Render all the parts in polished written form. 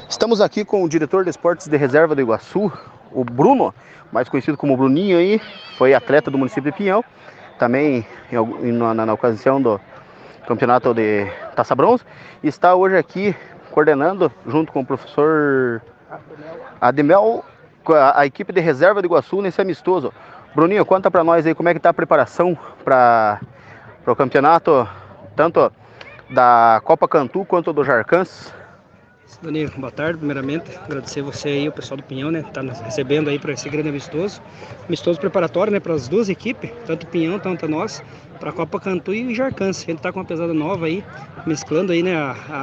Estamos aqui com o diretor de esportes de reserva do Iguaçu, o Bruno, mais conhecido como Bruninho aí, foi atleta do município de Pinhão, também na ocasião do campeonato de Taça Bronze, e está hoje aqui coordenando, junto com o professor Ademel, a equipe de reserva do Iguaçu nesse amistoso. Bruninho, conta para nós aí como é que está a preparação para o campeonato, tanto da Copa Cantu quanto do Jarcans. Dani, boa tarde, primeiramente, agradecer você aí, o pessoal do Pinhão, né, tá nos recebendo aí para esse grande amistoso preparatório, né, para as duas equipes, tanto o Pinhão, tanto nós, para a Copa Cantu e o Jarcans. A gente tá com uma pesada nova aí, mesclando aí, né,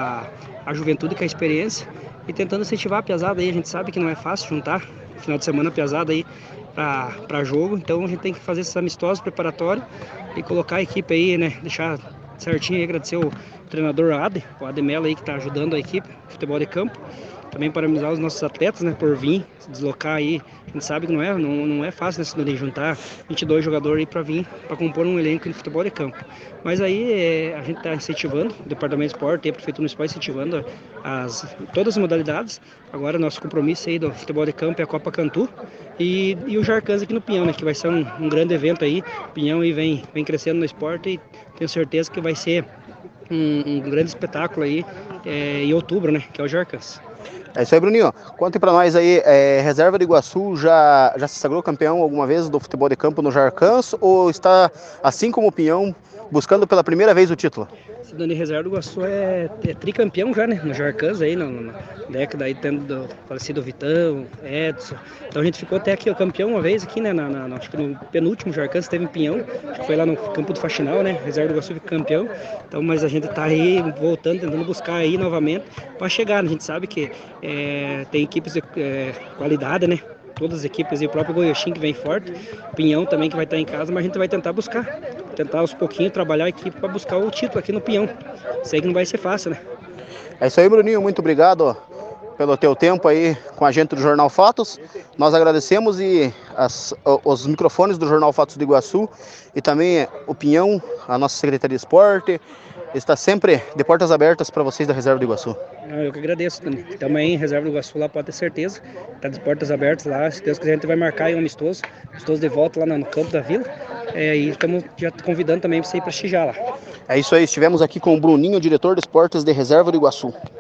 a juventude com a experiência e tentando incentivar a pesada aí. A gente sabe que não é fácil juntar final de semana a pesada aí para jogo, então a gente tem que fazer esses amistosos preparatórios e colocar a equipe aí, né, deixar certinho aí. Agradecer o treinador o Ademel aí, que está ajudando a equipe de futebol de campo. Também parabenizar os nossos atletas, né, por vir se deslocar aí. A gente sabe que não é fácil, né, de juntar 22 jogadores aí para vir para compor um elenco de futebol de campo. Mas aí a gente está incentivando, o Departamento de Esporte e a Prefeitura Municipal incentivando todas as modalidades. Agora nosso compromisso aí do futebol de campo é a Copa Cantu e o Jarcans aqui no Pinhão, né, que vai ser um grande evento aí. O Pinhão aí vem crescendo no esporte e tenho certeza que vai ser um grande espetáculo aí em outubro, né, que é o Jarcans. É isso aí, Bruninho. Conte pra nós aí, reserva do Iguaçu já se sagrou campeão alguma vez do futebol de campo no Jarcans ou está, assim como o Pinhão, buscando pela primeira vez o título? Cidade Reserva do Iguaçu é tricampeão já, né, no Jarcans aí, na década aí, tendo do falecido Vitão, Edson. Então a gente ficou até aqui, o campeão uma vez aqui, né, acho que no penúltimo Jarcans teve em Pinhão, que foi lá no campo do Faxinal, né, Reserva do Iguaçu campeão. Então, mas a gente tá aí voltando, tentando buscar aí novamente para chegar, né? A gente sabe que tem equipes de qualidade, né? Todas as equipes, e o próprio Goiaxim que vem forte, Pinhão também que vai estar em casa, mas a gente vai tentar aos pouquinhos trabalhar a equipe para buscar o título aqui no Pinhão. Sei que não vai ser fácil, né? É isso aí, Bruninho, muito obrigado pelo teu tempo aí com a gente do Jornal Fatos. Nós agradecemos e os microfones do Jornal Fatos do Iguaçu e também o Pinhão, a nossa Secretaria de Esporte, está sempre de portas abertas para vocês da Reserva do Iguaçu. Eu que agradeço, Dani. Também Reserva do Iguaçu lá, pode ter certeza, está de portas abertas lá. Se Deus quiser, a gente vai marcar aí um amistoso de volta lá no campo da Vila. E estamos já convidando também para você ir prestigiar lá. É isso aí, estivemos aqui com o Bruninho, diretor de esportes de Reserva do Iguaçu.